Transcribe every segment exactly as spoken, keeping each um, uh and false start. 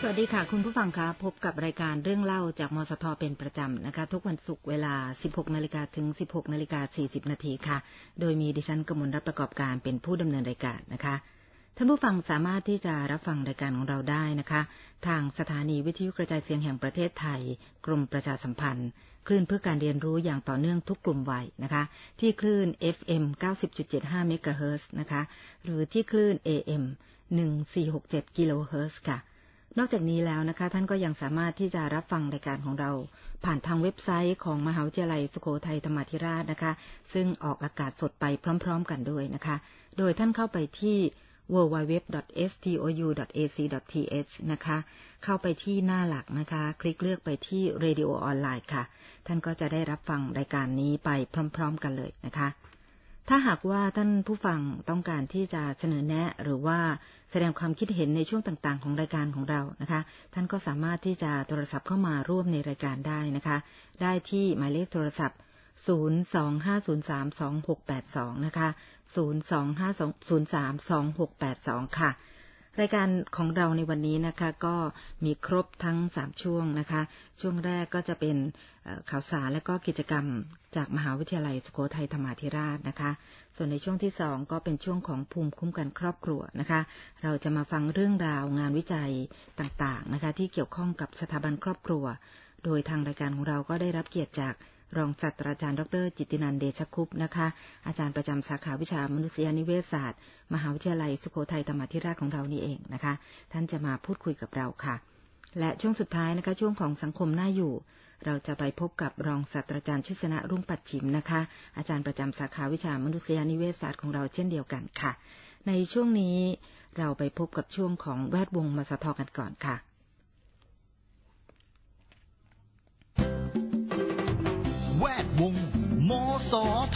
สวัสดีค่ะคุณผู้ฟังคะพบกับรายการเรื่องเล่าจากมสทเป็นประจำนะคะทุกวันศุกร์เวลา สิบหกนาฬิกา ถึง สิบหกนาฬิกาสี่สิบ นาทีค่ะโดยมีดิฉันกมลรัตน์ประกอบการเป็นผู้ดำเนินรายการนะคะท่านผู้ฟังสามารถที่จะรับฟังรายการของเราได้นะคะทางสถานีวิทยุกระจายเสียงแห่งประเทศไทยกรมประชาสัมพันธ์คลื่นเพื่อการเรียนรู้อย่างต่อเนื่องทุกกลุ่มวัยนะคะที่คลื่น เอฟ เอ็ม เก้าสิบจุดเจ็ดห้า เมกะเฮิรตซ์นะคะหรือที่คลื่น เอ เอ็ม หนึ่งพันสี่ร้อยหกสิบเจ็ด กิโลเฮิรตซ์ค่ะนอกจากนี้แล้วนะคะท่านก็ยังสามารถที่จะรับฟังรายการของเราผ่านทางเว็บไซต์ของมหาวิทยาลัยสุโขทัยธรรมาธิราชนะคะซึ่งออกอากาศสดไปพร้อมๆกันด้วยนะคะโดยท่านเข้าไปที่ ดับเบิลยู ดับเบิลยู ดับเบิลยู ดอท เอส ที โอ ยู ดอท เอ ซี ดอท ที เอช นะคะเข้าไปที่หน้าหลักนะคะคลิกเลือกไปที่ Radio ออนไลน์ค่ะท่านก็จะได้รับฟังรายการนี้ไปพร้อมๆกันเลยนะคะถ้าหากว่าท่านผู้ฟังต้องการที่จะเสนอแนะหรือว่าแสดงความคิดเห็นในช่วงต่างๆของรายการของเรานะคะท่านก็สามารถที่จะโทรศัพท์เข้ามาร่วมในรายการได้นะคะได้ที่หมายเลขโทรศัพท์ศูนย์ สอง ห้า ศูนย์ สาม สอง หก แปด สองนะคะศูนย์ สอง ห้า ศูนย์ สาม สอง หก แปด สองค่ะรายการของเราในวันนี้นะคะก็มีครบทั้งสามช่วงนะคะช่วงแรกก็จะเป็นข่าวสารและก็กิจกรรมจากมหาวิทยาลัยสุโขทัยธรรมาธิราชนะคะส่วนในช่วงที่สองก็เป็นช่วงของภูมิคุ้มกันครอบครัวนะคะเราจะมาฟังเรื่องราวงานวิจัยต่างๆนะคะที่เกี่ยวข้องกับสถาบันครอบครัวโดยทางรายการของเราก็ได้รับเกียรติจากรองศาสตราจารย์ดรจิตตินันท์เดชคุปต์นะคะอาจารย์ประจำสาขาวิชามนุษยนิเวศศาสตร์มหาวิทยาลัยสุโขทัยธรรมาธิราชของเรานี่เองนะคะท่านจะมาพูดคุยกับเราค่ะและช่วงสุดท้ายนะคะช่วงของสังคมน่าอยู่เราจะไปพบกับรองศาสตราจารย์ชุสนะรุ่งปัจฉิมนะคะอาจารย์ประจำสาขาวิชามนุษยนิเวศศาสตร์ของเราเช่นเดียวกันค่ะในช่วงนี้เราไปพบกับช่วงของแวดวงมสทกันก่อนค่ะแวดวงมสท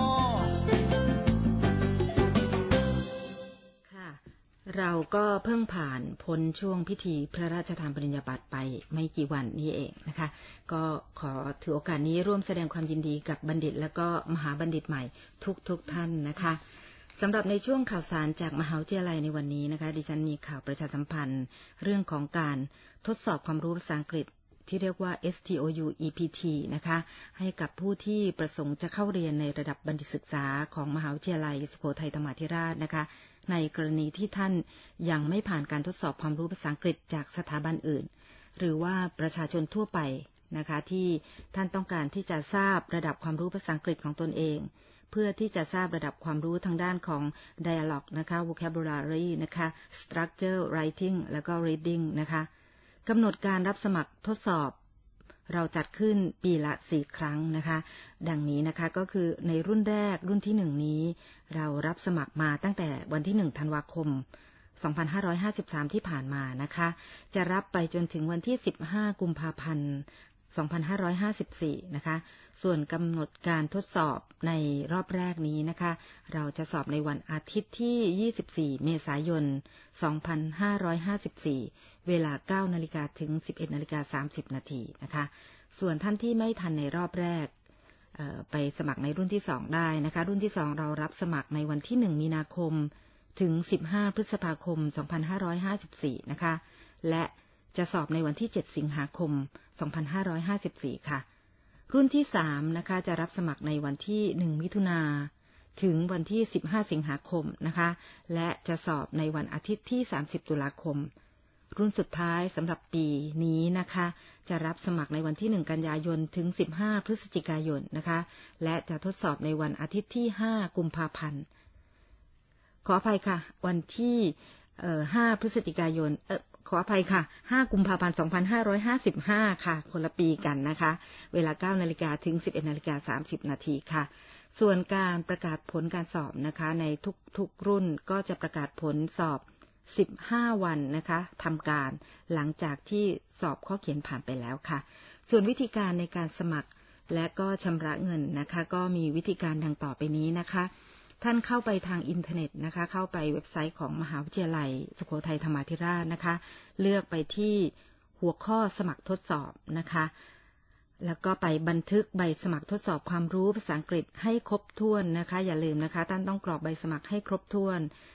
ค่ะเราก็เพิ่งผ่านพ้นช่วงพิธีพระราชทานปริญญาบัตรไปไม่กี่วันนี้เองนะคะก็ขอถือโอกาสนี้ร่วมแสดงความยินดีกับบัณฑิตและก็มหาบัณฑิตใหม่ทุกๆท่านนะคะสำหรับในช่วงข่าวสารจากมหาวิทยาลัยในวันนี้นะคะดิฉันมีข่าวประชาสัมพันธ์เรื่องของการทดสอบความรู้ภาษาอังกฤษที่เรียกว่า เอส ที โอ ยู อี พี ที นะคะให้กับผู้ที่ประสงค์จะเข้าเรียนในระดับบัณฑิตศึกษาของมหาวิทยาลัยสุโขทัยธรรมาธิราชนะคะในกรณีที่ท่านยังไม่ผ่านการทดสอบความรู้ภาษาอังกฤษจากสถาบันอื่นหรือว่าประชาชนทั่วไปนะคะที่ท่านต้องการที่จะทราบระดับความรู้ภาษาอังกฤษของตนเองเพื่อที่จะทราบระดับความรู้ทางด้านของ dialogue นะคะ vocabulary นะคะ structure writing แล้วก็ reading นะคะกำหนดการรับสมัครทดสอบเราจัดขึ้นปีละสี่ครั้งนะคะดังนี้นะคะก็คือในรุ่นแรกรุ่นที่หนึ่งนี้เรารับสมัครมาตั้งแต่วันที่หนึ่งธันวาคมสองพันห้าร้อยห้าสิบสามที่ผ่านมานะคะจะรับไปจนถึงวันที่สิบห้ากุมภาพันธ์สองพันห้าร้อยห้าสิบสี่นะคะส่วนกำหนดการทดสอบในรอบแรกนี้นะคะเราจะสอบในวันอาทิตย์ที่ยี่สิบสี่เมษายนสองพันห้าร้อยห้าสิบสี่เวลา เก้านาฬิกา ถึง สิบเอ็ดนาฬิกาสามสิบ นาทีนะคะส่วนท่านที่ไม่ทันในรอบแรกไปสมัครในรุ่นที่สองได้นะคะรุ่นที่สองเรารับสมัครในวันที่หนึ่งมีนาคมถึงสิบห้าพฤษภาคมสองพันห้าร้อยห้าสิบสี่นะคะและจะสอบในวันที่เจ็ดสิงหาคมสองพันห้าร้อยห้าสิบสี่ค่ะรุ่นที่สามนะคะจะรับสมัครในวันที่หนึ่งมิถุนาถึงวันที่สิบห้าสิงหาคมนะคะและจะสอบในวันอาทิตย์ที่สามสิบตุลาคมรุ่นสุดท้ายสำหรับปีนี้นะคะจะรับสมัครในวันที่หนึ่งกันยายนถึงสิบห้าพฤศจิกายนนะคะและจะทดสอบในวันอาทิตย์ที่ห้ากุมภาพันธ์ขออภัยค่ะวันที่เอ่อห้าพฤศจิกายนเอ่อขออภัยค่ะห้ากุมภาพันธ์สองพันห้าร้อยห้าสิบห้าค่ะคนละปีกันนะคะเวลา เก้านาฬิกา ถึง สิบเอ็ดนาฬิกาสามสิบ นาทีค่ะส่วนการประกาศผลการสอบนะคะในทุกๆรุ่นก็จะประกาศผลสอบสิบห้าวันนะคะทำการหลังจากที่สอบข้อเขียนผ่านไปแล้วค่ะส่วนวิธีการในการสมัครและก็ชำระเงินนะคะก็มีวิธีการดังต่อไปนี้นะคะท่านเข้าไปทางอินเทอร์เน็ตนะคะเข้าไปเว็บไซต์ของมหาวิทยาลัยสุโขทัยธรรมาธิราชนะคะเลือกไปที่หัวข้อสมัครทดสอบนะคะแล้วก็ไปบันทึกใบสมัครทดสอบความรู้ภาษาอังกฤษให้ครบถ้วนนะคะอย่าลืมนะคะท่านต้องกรอกใบสมัครให้ครบถ้วน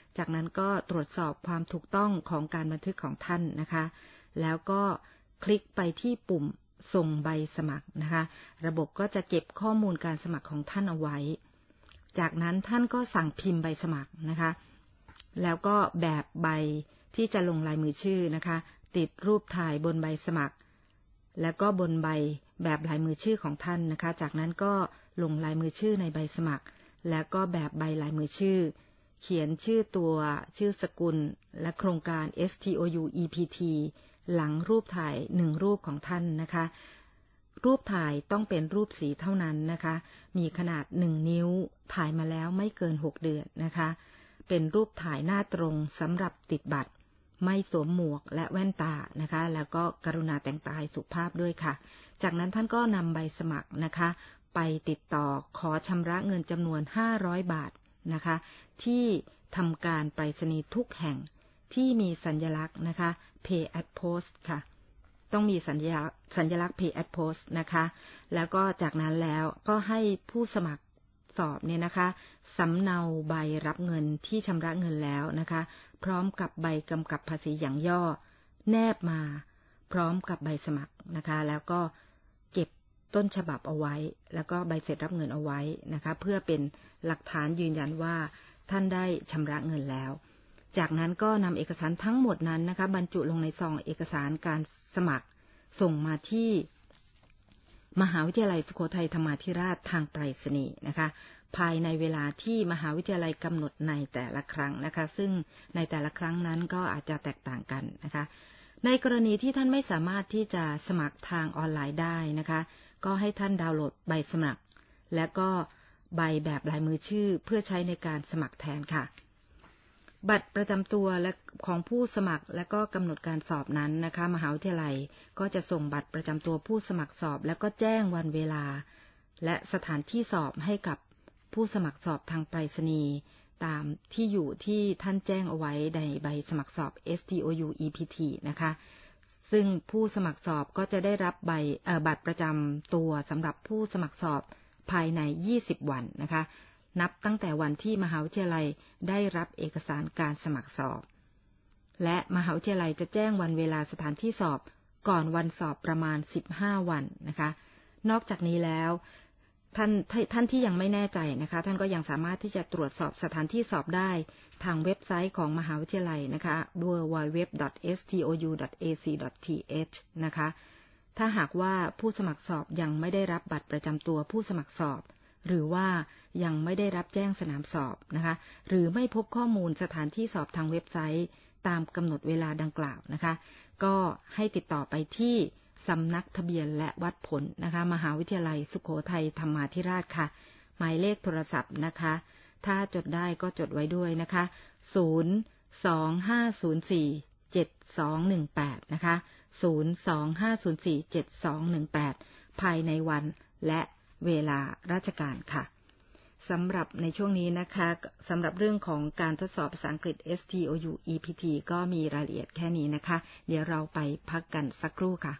จากนั้นก็ตรวจสอบความถูกต้องของการบันทึกของท่านนะคะแล้วก็คลิกไปที่ปุ่มส่งใบสมัครนะคะระบบก็จะเก็บข้อมูลการสมัครของท่านเอาไว้จากนั้นท่านก็สั่งพิมพ์ใบสมัครนะคะแล้วก็แบบใบที่จะลงลายมือชื่อนะคะติดรูปถ่ายบนใบสมัครแล้วก็บนใบแบบลายมือชื่อของท่านนะคะจากนั้นก็ลงลายมือชื่อในใบสมัครแล้วก็แบบใบลายมือชื่อเขียนชื่อตัวชื่อสกุลและโครงการ เอส ที โอ ยู อี พี ที หลังรูปถ่ายหนึ่งรูปของท่านนะคะรูปถ่ายต้องเป็นรูปสีเท่านั้นนะคะมีขนาดหนึ่งนิ้วถ่ายมาแล้วไม่เกินหกเดือนนะคะเป็นรูปถ่ายหน้าตรงสำหรับติดบัตรไม่สวมหมวกและแว่นตานะคะแล้วก็กรุณาแต่งกายสุภาพด้วยค่ะจากนั้นท่านก็นำใบสมัครนะคะไปติดต่อขอชำระเงินจำนวนห้าร้อยบาทนะคะที่ทำการไปรษณีย์ทุกแห่งที่มีสัญลักษณ์นะคะ Pay at Post ค่ะต้องมีสัญลักษณ์สัญลักษณ์ Pay at Post นะคะแล้วก็จากนั้นแล้วก็ให้ผู้สมัครสอบเนี่ยนะคะสำเนาใบรับเงินที่ชำระเงินแล้วนะคะพร้อมกับใบกำกับภาษีอย่างย่อแนบมาพร้อมกับใบสมัครนะคะแล้วก็เก็บต้นฉบับเอาไว้แล้วก็ใบเสร็จรับเงินเอาไว้นะคะเพื่อเป็นหลักฐานยืนยันว่าท่านได้ชำระเงินแล้วจากนั้นก็นำเอกสารทั้งหมดนั้นนะคะบรรจุลงในซองเอกสารการสมัครส่งมาที่มหาวิทยาลัยสุโขทัยธรรมาธิราชทางไปรษณีย์นะคะภายในเวลาที่มหาวิทยาลัยกำหนดในแต่ละครั้งนะคะซึ่งในแต่ละครั้งนั้นก็อาจจะแตกต่างกันนะคะในกรณีที่ท่านไม่สามารถที่จะสมัครทางออนไลน์ได้นะคะก็ให้ท่านดาวน์โหลดใบสมัครและก็ใบแบบลายมือชื่อเพื่อใช้ในการสมัครแทนค่ะบัตรประจำตัวและของผู้สมัครและก็กำหนดการสอบนั้นนะคะมหาวิทยาลัยก็จะส่งบัตรประจำตัวผู้สมัครสอบแล้วก็แจ้งวันเวลาและสถานที่สอบให้กับผู้สมัครสอบทางไปรษณีย์ตามที่อยู่ที่ท่านแจ้งเอาไว้ในใบสมัครสอบ เอส ที โอ ยู อี พี ที นะคะซึ่งผู้สมัครสอบก็จะได้รับใบบัตรประจำตัวสำหรับผู้สมัครสอบภายในยี่สิบวันนะคะนับตั้งแต่วันที่มหาวิทยาลัยได้รับเอกสารการสมัครสอบและมหาวิทยาลัยจะแจ้งวันเวลาสถานที่สอบก่อนวันสอบประมาณสิบห้าวันนะคะนอกจากนี้แล้วท่านท่านที่ยังไม่แน่ใจนะคะท่านก็ยังสามารถที่จะตรวจสอบสถานที่สอบได้ทางเว็บไซต์ของมหาวิทยาลัยนะคะด้วย ดับเบิลยู ดับเบิลยู ดับเบิลยู ดอท เอส ที โอ ยู ดอท เอ ซี ดอท ที เอช นะคะถ้าหากว่าผู้สมัครสอบยังไม่ได้รับบัตรประจำตัวผู้สมัครสอบหรือว่ายังไม่ได้รับแจ้งสนามสอบนะคะหรือไม่พบข้อมูลสถานที่สอบทางเว็บไซต์ตามกำหนดเวลาดังกล่าวนะคะก็ให้ติดต่อไปที่สำนักทะเบียนและวัดผลนะคะมหาวิทยาลัยสุโขทัยธรรมาธิราชค่ะหมายเลขโทรศัพท์นะคะถ้าจดได้ก็จดไว้ด้วยนะคะศูนย์ สอง ห้า ศูนย์ สี่ เจ็ด สอง หนึ่ง แปดนะคะศูนย์ สอง ห้า ศูนย์ สี่ เจ็ด สอง หนึ่ง แปดภายในวันและเวลาราชการค่ะสำหรับในช่วงนี้นะคะสำหรับเรื่องของการทดสอบภาษาอังกฤษ เอส ที โอ ยู อี พี ที ก็มีรายละเอียดแค่นี้นะคะเดี๋ยวเราไปพักกันสักครู่ค่ะ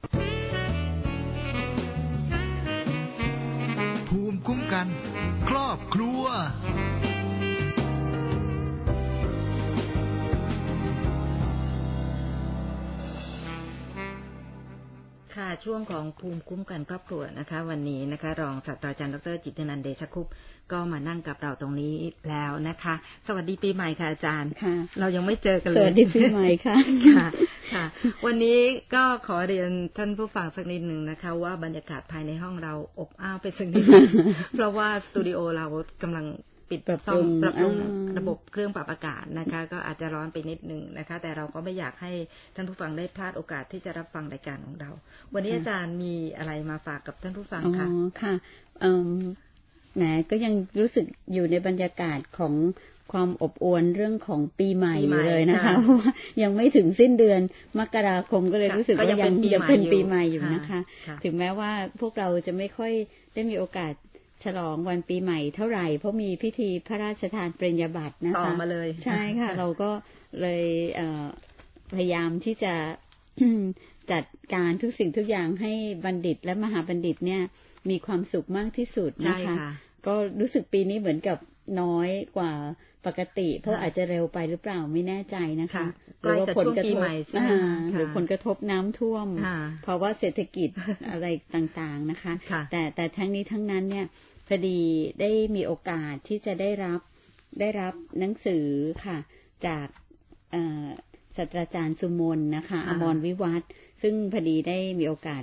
ภูมิคุ้มกันครอบครัวค่ะช่วงของภูมิคุ้มกันครอบครัวนะคะวันนี้นะคะรองศาสตราจารย์ดร.จิตนันท์เดชคุปก็มานั่งกับเราตรงนี้แล้วนะคะสวัสดีปีใหม่ค่ะอาจารย์ค่ะเรายังไม่เจอกันเลยสวัสดีปีใหม่ค่ะค่ะค่ะวันนี้ก็ขอเรียนท่านผู้ฟังสักนิดหนึ่งนะคะว่าบรรยากาศภายในห้องเราอบอ้าวไปสักนิดเพราะว่าสตูดิโอเรากำลังปิดซ่อมปรับปรุงระบบเครื่องปรับอากาศนะคะก็อาจจะร้อนไปนิดนึงนะคะแต่เราก็ไม่อยากให้ท่านผู้ฟังได้พลาดโอกาสที่จะรับฟังรายการของเราวันนี้อาจารย์มีอะไรมาฝากกับท่านผู้ฟังคะอ๋อค่ะแหมก็ยังรู้สึกอยู่ในบรรยากาศของความอบอวลเรื่องของปีใหม่อยู่เลยนะคะเพราะว่ายังไม่ถึงสิ้นเดือนมกราคมก็เลยรู้สึกว่ายังยังเป็นปีใหม่อยู่นะคะถึงแม้ว่าพวกเราจะไม่ค่อยได้มีโอกาสฉลองวันปีใหม่เท่าไหร่เพราะมีพิธีพระราชทานปริญญาบัตรนะคะต่อมาเลยใช่ค่ะเราก็เลยพยายามที่จะจัดการทุกสิ่งทุกอย่างให้บัณฑิตและมหาบัณฑิตเนี่ยมีความสุขมากที่สุดนะคะก็รู้สึกปีนี้เหมือนกับน้อยกว่าปกติเพราะอาจจะเร็วไปหรือเปล่าไม่แน่ใจนะคะหรือว่าผลกระทบหรือผลกระทบน้ำท่วมเพราะว่าเศรษฐกิจอะไรต่างๆนะคะแต่แต่ทั้งนี้ทั้งนั้นเนี่ยพอดีได้มีโอกาสที่จะได้รับได้รับหนังสือค่ะจากศาสตราจารย์สุมนนะคะอมรวิวัฒน์ซึ่งพอดีได้มีโอกาส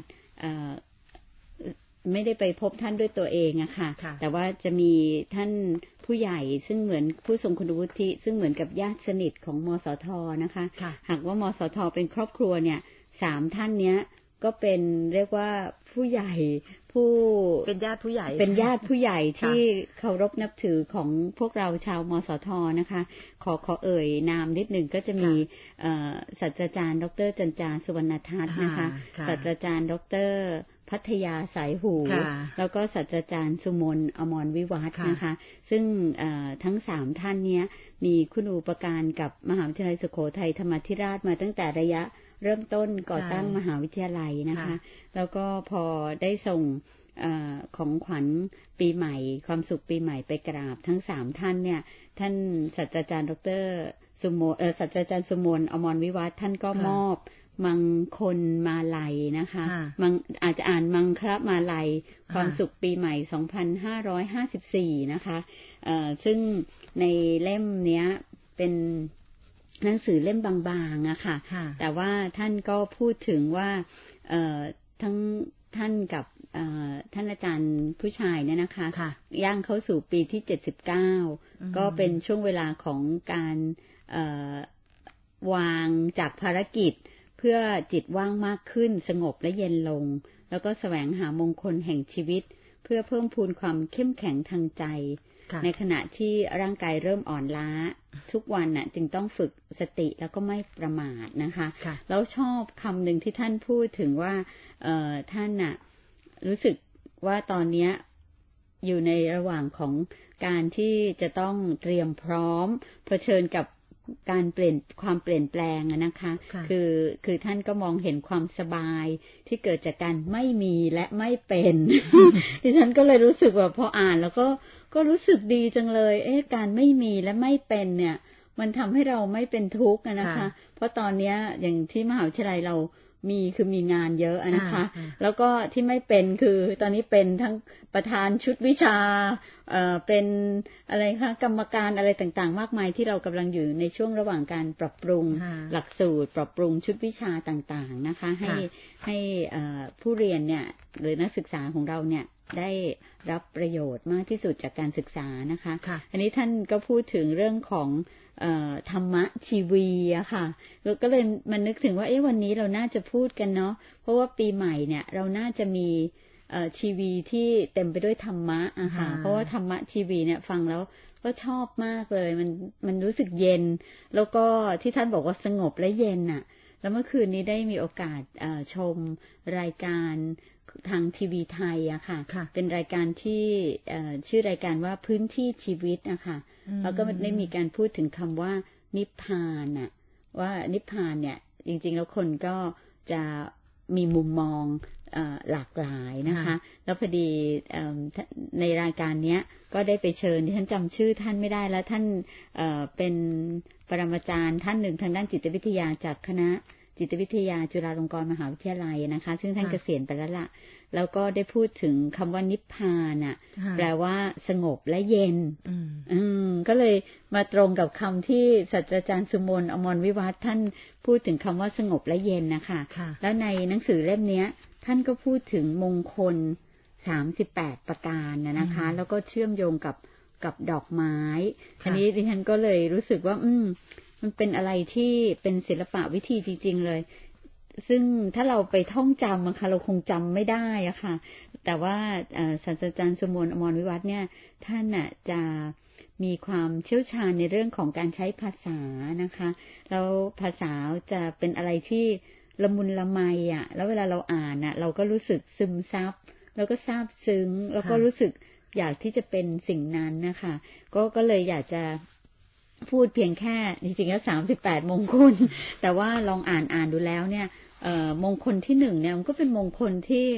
ไม่ได้ไปพบท่านด้วยตัวเองอะค่ะแต่ว่าจะมีท่านผู้ใหญ่ซึ่งเหมือนผู้ทรงคุณวุฒิซึ่งเหมือนกับญาติสนิทของมสทนะคะหากว่ามสทเป็นครอบครัวเนี่ยสามท่านเนี้ยก็เป็นเรียกว่าผู้ใหญ่ผู้เป็นญาติผู้ใหญ่เป็นญาติผู้ใหญ่ที่เคารพนับถือของพวกเราชาวมสทนะคะขอขอเอ่ยนามนิดหนึ่งก็จะมีศาสตราจารย์ดร.จันจาสุวรรณทัศน์นะคะศาสตราจารย์ดร.พัทยาสายหูแล้วก็ศาสตราจารย์สุมนอมรวิวัฒน์นะคะซึ่งทั้งสามท่านนี้มีคุณูปการกับมหาวิทยาลัยสุโขทัยธรรมาธิราชมาตั้งแต่ระยะเริ่มต้นก่อตั้งมหาวิทยาลัยนะคะแล้วก็พอได้ส่งอของขวัญปีใหม่ความสุขปีใหม่ไปกราบทั้งสามท่านเนี่ยท่านศาสตราจารย์ดร.สุโมเอ่อศาสตราจารย์สุมนอมรวิวัฒน์ท่านก็มอบมังคลมาลัยนะคะมังอาจจะอ่านมังคละมาลัยความสุขปีใหม่สองพันห้าร้อยห้าสิบสี่นะคะเอ่อซึ่งในเล่มเนี้ยเป็นหนังสือเล่มบางๆอะค่ะแต่ว่าท่านก็พูดถึงว่าเอ่อทั้งท่านกับท่านอาจารย์ผู้ชายเนี่ยนะคะย่างเข้าสู่ปีที่เจ็ดสิบเก้าก็เป็นช่วงเวลาของการวางจากภารกิจเพื่อจิตว่างมากขึ้นสงบและเย็นลงแล้วก็แสวงหามงคลแห่งชีวิตเพื่อเพิ่มพูนความเข้มแข็งทางใจในขณะที่ร่างกายเริ่มอ่อนล้าทุกวันน่ะจึงต้องฝึกสติแล้วก็ไม่ประมาทนะคะแล้วชอบคำหนึ่งที่ท่านพูดถึงว่าท่านน่ะรู้สึกว่าตอนนี้อยู่ในระหว่างของการที่จะต้องเตรียมพร้อมเผชิญกับการเปลี่ยนความเปลี่ยนแปลงนะคะคือคือท่านก็มองเห็นความสบายที่เกิดจากการไม่มีและไม่เป็นดิฉันก็เลยรู้สึกว่าพออ่านแล้วก็ก็รู้สึกดีจังเลยเอ๊ะการไม่มีและไม่เป็นเนี่ยมันทำให้เราไม่เป็นทุกข์นะคะเพราะตอนนี้อย่างที่มหาวิทยาลัยเรามีคือมีงานเยอะนะคะแล้วก็ที่ไม่เป็นคือตอนนี้เป็นทั้งประธานชุดวิชาเอ่อเป็นอะไรคะกรรมการอะไรต่างๆมากมายที่เรากำลังอยู่ในช่วงระหว่างการปรับปรุงหลักสูตรปรับปรุงชุดวิชาต่างๆนะคะให้ให้ผู้เรียนเนี่ยหรือนักศึกษาของเราเนี่ยได้รับประโยชน์มากที่สุดจากการศึกษานะคะอันนี้ท่านก็พูดถึงเรื่องของธรรมะชีวีอะค่ะก็เลยมันนึกถึงว่าเอ๊ะวันนี้เราน่าจะพูดกันเนาะเพราะว่าปีใหม่เนี่ยเราน่าจะมีชีวีที่เต็มไปด้วยธรรมะอะค่ะเพราะว่าธรรมะชีวีเนี่ยฟังแล้วก็ชอบมากเลยมันมันรู้สึกเย็นแล้วก็ที่ท่านบอกว่าสงบและเย็นอะแล้วเมื่อคืนนี้ได้มีโอกาสชมรายการทางทีวีไทยอะค่ะเป็นรายการที่ชื่อรายการว่าพื้นที่ชีวิตนะคะแล้วก็ได้มีการพูดถึงคำว่านิพพานอะว่านิพพานเนี่ยจริงๆแล้วคนก็จะมีมุมมองหลากหลายนะคะแล้วพอดีในรายการนี้ก็ได้ไปเชิญที่ท่านจำชื่อท่านไม่ได้แล้วท่านเป็นปรมาจารย์ท่านหนึ่งทางด้านจิตวิทยาจากคณะจิตวิทยาจุฬาลงกรณ์มหาวิทยาลัยนะคะซึ่งท่านเกษียณไปแล้วล่ะแล้วก็ได้พูดถึงคำว่านิพพานอ่ะแปลว่าสงบและเย็นอืมก็เลยมาตรงกับคำที่ศาสตราจารย์สุมนอมรวิวัฒน์ท่านพูดถึงคำว่าสงบและเย็นนะคะแล้วในหนังสือเล่มนี้ท่านก็พูดถึงมงคลสามสิบแปดประการนะคะแล้วก็เชื่อมโยงกับกับดอกไม้ทีนี้ดิฉันก็เลยรู้สึกว่าอืมมันเป็นอะไรที่เป็นศิลปะวิธีจริงๆเลยซึ่งถ้าเราไปท่องจำอะค่ะเราคงจำไม่ได้อะค่ะแต่ว่าศาสตราจารย์สุมนอมรวิวัฒน์เนี่ยท่านน่ะจะมีความเชี่ยวชาญในเรื่องของการใช้ภาษานะคะแล้วภาษาจะเป็นอะไรที่ละมุนละไมอ่ะแล้วเวลาเราอ่านอ่ะเราก็รู้สึกซึมซับแล้วก็ซาบซึ้งแล้วก็รู้สึกอยากที่จะเป็นสิ่งนั้นนะคะก็ก็เลยอยากจะพูดเพียงแค่จริงๆแล้วสามสิบแปดมงคลแต่ว่าลองอ่านอ่านดูแล้วเนี่ยเอ่อมงคลที่หนึ่งเนี่ยมันก็เป็นมงคลที่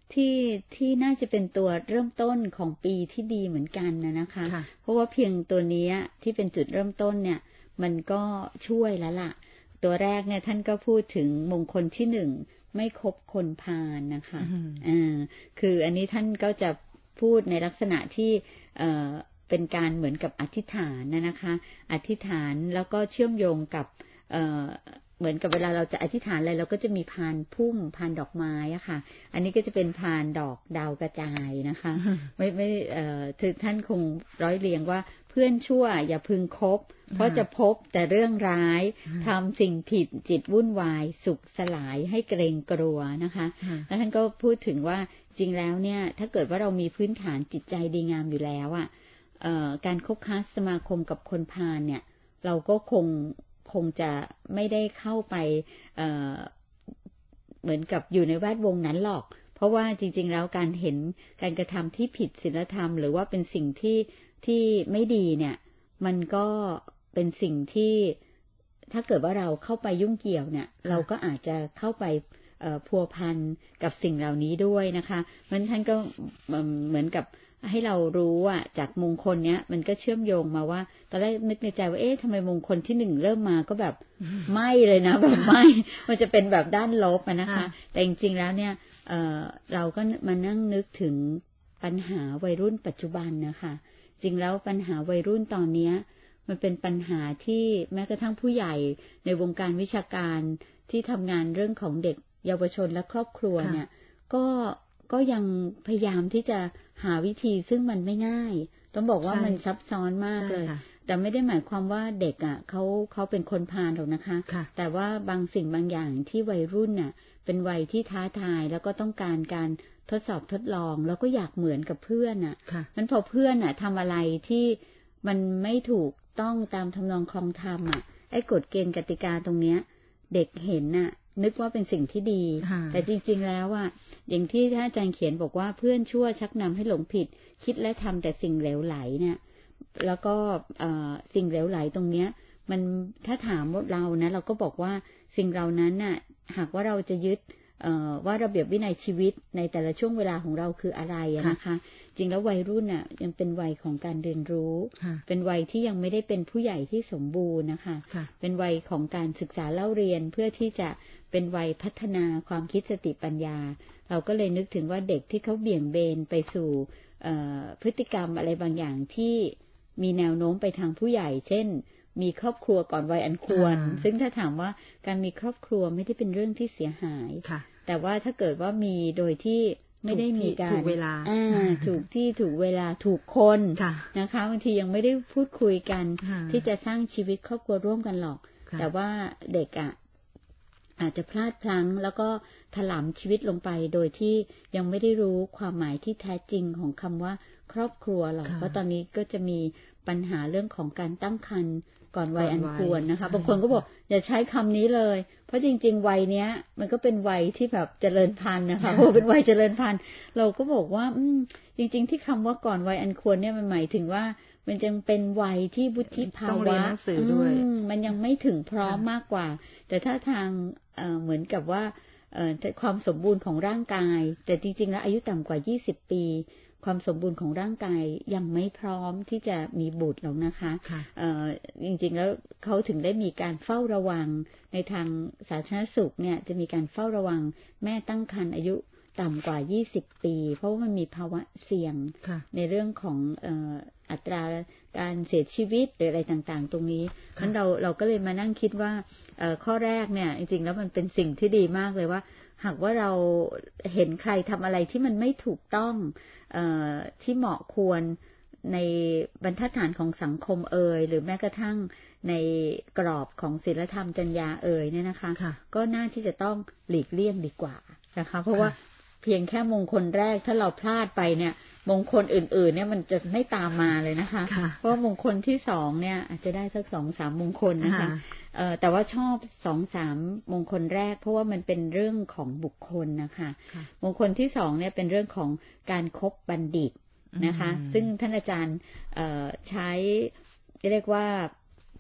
ที่ที่น่าจะเป็นตัวเริ่มต้นของปีที่ดีเหมือนกันนะนะคะเพราะว่าเพียงตัวนี้ที่เป็นจุดเริ่มต้นเนี่ยมันก็ช่วยแล้วล่ะตัวแรกเนี่ยท่านก็พูดถึงมงคลที่หนึ่งไม่คบคนพาลนะคะอ่าคืออันนี้ท่านก็จะพูดในลักษณะที่เอ่อเป็นการเหมือนกับอธิษฐานนะนะคะอธิษฐานแล้วก็เชื่อมโยงกับเอ่อเหมือนกับเวลาเราจะอธิษฐานอะไรเราก็จะมีพานพุ่มพานดอกไม้อะค่ะอันนี้ก็จะเป็นพานดอกดาวกระจายนะคะไม่ไม่เอ่อท่านคงร้อยเรียงว่าเพื่อนชั่วอย่าพึงคบเพราะจะพบแต่เรื่องร้ายทำสิ่งผิดจิตวุ่นวายสุขสลายให้เกรงกลัวนะคะแล้วท่านก็พูดถึงว่าจริงแล้วเนี่ยถ้าเกิดว่าเรามีพื้นฐานจิตใจดีงามอยู่แล้วอ่ะการคบค้าสมาคมกับคนพาลเนี่ยเราก็คงคงจะไม่ได้เข้าไป เอ่อ เหมือนกับอยู่ในแวดวงนั้นหรอกเพราะว่าจริงๆแล้วการเห็นการกระทำที่ผิดศีลธรรมหรือว่าเป็นสิ่งที่ที่ไม่ดีเนี่ยมันก็เป็นสิ่งที่ถ้าเกิดว่าเราเข้าไปยุ่งเกี่ยวเนี่ยเราก็อาจจะเข้าไปพัวพันกับสิ่งเหล่านี้ด้วยนะคะมันท่านก็เหมือนกับให้เรารู้ว่าจากมงคลเนี้ยมันก็เชื่อมโยงมาว่าตอนแรกนึกในใจว่าเอ๊ะทำไมมงคลที่หนึ่งเริ่มมาก็แบบไม่เลยนะแบบไม่มันจะเป็นแบบด้านลบนะคะแต่จริงๆแล้วเนี่ยเอ่อเราก็มานั่งนึกถึงปัญหาวัยรุ่นปัจจุบันนะคะจริงแล้วปัญหาวัยรุ่นตอนนี้มันเป็นปัญหาที่แม้กระทั่งผู้ใหญ่ในวงการวิชาการที่ทำงานเรื่องของเด็กเยาวชนและครอบครัวเนี่ยก็ก็ยังพยายามที่จะหาวิธีซึ่งมันไม่ง่ายต้องบอกว่ามันซับซ้อนมากเลยแต่ไม่ได้หมายความว่าเด็กอ่ะเขาเขาเป็นคนพาลหรอกนะคะแต่ว่าบางสิ่งบางอย่างที่วัยรุ่นน่ะเป็นวัยที่ท้าทายแล้วก็ต้องการการทดสอบทดลองแล้วก็อยากเหมือนกับเพื่อนน่ะนั้นพอเพื่อนน่ะทำอะไรที่มันไม่ถูกต้องตามทำนองคลองธรรมอ่ะไอ้กฎเกณฑ์กติกาตรงเนี้ยเด็กเห็นน่ะนึกว่าเป็นสิ่งที่ดีแต่จริงๆแล้วอ่ะอย่างที่ท่านอาจารย์เขียนบอกว่าเพื่อนชั่วชักนำให้หลงผิดคิดและทำแต่สิ่งเหลวไหลเนี่ยแล้วก็สิ่งเหลวไหลตรงเนี้ยมันถ้าถามเรานะเราก็บอกว่าสิ่งเหล่านั้นน่ะหากว่าเราจะยึดว่าระเบียบวินัยชีวิตในแต่ละช่วงเวลาของเราคืออะไรนะคะจริงแล้ววัยรุ่นน่ะยังเป็นวัยของการเรียนรู้เป็นวัยที่ยังไม่ได้เป็นผู้ใหญ่ที่สมบูรณ์นะคะเป็นวัยของการศึกษาเล่าเรียนเพื่อที่จะเป็นวัยพัฒนาความคิดสติปัญญาเราก็เลยนึกถึงว่าเด็กที่เขาเบี่ยงเบนไปสู่พฤติกรรมอะไรบางอย่างที่มีแนวโน้มไปทางผู้ใหญ่เช่นมีครอบครัวก่อนวัยอันควรซึ่งถ้าถามว่าการมีครอบครัวไม่ได้เป็นเรื่องที่เสียหายแต่ว่าถ้าเกิดว่ามีโดยที่ไม่ได้มีการถูกเวลาถูกที่ถูกเวลาถูกคนนะคะบางทียังไม่ได้พูดคุยกันที่จะสร้างชีวิตครอบครัวร่วมกันหรอกแต่ว่าเด็กอ่ะอาจจะพลาดพลั้งแล้วก็ถลำชีวิตลงไปโดยที่ยังไม่ได้รู้ความหมายที่แท้จริงของคำว่าครอบครัวหรอกเพราะตอนนี้ก็จะมีปัญหาเรื่องของการตั้งครรภ์ก่อนวัยอันควรนะคะบางคนก็บอกอย่าใช้คำนี้เลยเพราะจริงๆวัยเนี้ยมันก็เป็นวัยที่แบบเจริญพันธุ์นะคะเพราะเป็นวัยเจริญพันธุ์เราก็บอกว่าอืมจริงๆที่คำว่าก่อนวัยอันควรเนี่ยมันหมายถึงว่ามันยังเป็นวัยที่วุฒิภาวะมันยังไม่ถึงพร้อมมากกว่าแต่ถ้าทางเอ่อเหมือนกับว่าเอ่อความสมบูรณ์ของร่างกายแต่จริงๆแล้วอายุต่ำกว่ายี่สิบปีความสมบูรณ์ของร่างกายยังไม่พร้อมที่จะมีบุตรหรอกนะคะเอ่อจริงๆแล้วเขาถึงได้มีการเฝ้าระวังในทางสาธารณสุขเนี่ยจะมีการเฝ้าระวังแม่ตั้งครรภ์อายุต่ำกว่ายี่สิบปีเพราะว่ามันมีภาวะเสี่ยงในเรื่องของเอ่ออัตราการเสียชีวิตหรืออะไรต่างๆตรงนี้งั้นเราเราก็เลยมานั่งคิดว่าเอ่อข้อแรกเนี่ยจริงๆแล้วมันเป็นสิ่งที่ดีมากเลยว่าหากว่าเราเห็นใครทำอะไรที่มันไม่ถูกต้องเอ่อที่เหมาะควรในบรรทัดฐานของสังคมเอ่ยหรือแม้กระทั่งในกรอบของศีลธรรมจรรยาเอ่ยเนี่ยนะคะก็น่าที่จะต้องหลีกเลี่ยงดีกว่านะคะเพราะว่าเพียงแค่มงคลแรกถ้าเราพลาดไปเนี่ยมงคลอื่นๆเนี่ยมันจะไม่ตามมาเลยนะคะเพราะมงคลที่สองเนี่ยอาจจะได้สักสองสามมงคลนะคะเอ่อแต่ว่าชอบสองสามมงคลแรกเพราะว่ามันเป็นเรื่องของบุคคลนะคะมงคลที่สองเนี่ยเป็นเรื่องของการคบบัณฑิตนะคะซึ่งท่านอาจารย์เอ่อใช้เรียกว่า